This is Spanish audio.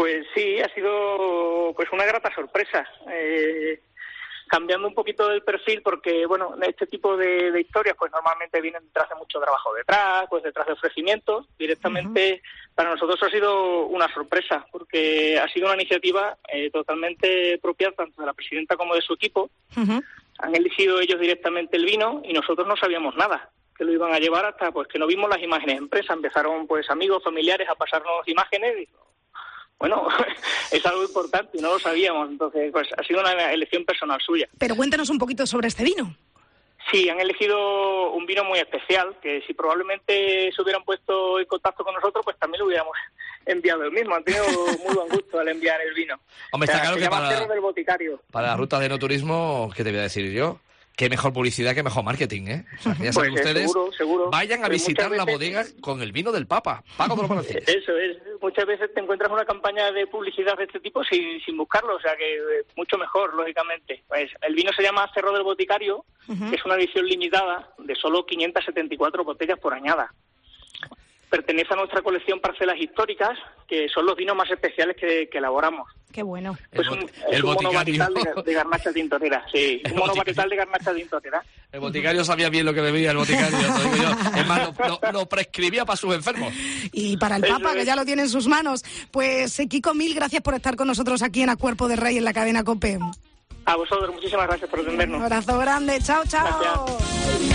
Pues sí, ha sido pues una grata sorpresa. Cambiando un poquito el perfil, porque bueno, este tipo de historias pues normalmente vienen detrás de mucho trabajo detrás, pues detrás de ofrecimientos. Directamente para nosotros ha sido una sorpresa, porque ha sido una iniciativa totalmente propia tanto de la presidenta como de su equipo. Han elegido ellos directamente el vino y nosotros no sabíamos nada que lo iban a llevar hasta pues que no vimos las imágenes en prensa. Empezaron pues amigos, familiares a pasarnos imágenes y bueno, es algo importante y no lo sabíamos, entonces pues ha sido una elección personal suya. Pero cuéntanos un poquito sobre este vino. Sí, han elegido un vino muy especial, que si probablemente se hubieran puesto en contacto con nosotros, pues también lo hubiéramos enviado el mismo. Han tenido muy buen gusto al enviar el vino. Hombre, está claro se que llama Cerro del Boticario. Para la ruta de enoturismo, ¿qué te voy a decir yo? Qué mejor publicidad, qué mejor marketing, ¿eh? O sea, que ya saben pues ustedes, seguro. vayan a visitar la bodega con el vino del Papa. Pago de los Palancines. Eso es. Muchas veces te encuentras una campaña de publicidad de este tipo sin buscarlo, o sea que mucho mejor, lógicamente. Pues el vino se llama Cerro del Boticario, que es una edición limitada de solo 574 botellas por añada. Pertenece a nuestra colección Parcelas Históricas, que son los vinos más especiales que elaboramos. Qué bueno. Pues es un monovarietal de Garnacha Tintorera, sí. Un monovarietal de Garnacha Tintorera. El boticario sabía bien lo que bebía el boticario, lo digo yo. Es más, lo prescribía para sus enfermos. Y para el Papa, que ya lo tiene en sus manos. Pues Kiko, mil gracias por estar con nosotros aquí en A Cuerpo de Rey en la cadena COPE. A vosotros, muchísimas gracias por atendernos. Un abrazo grande, chao. Gracias.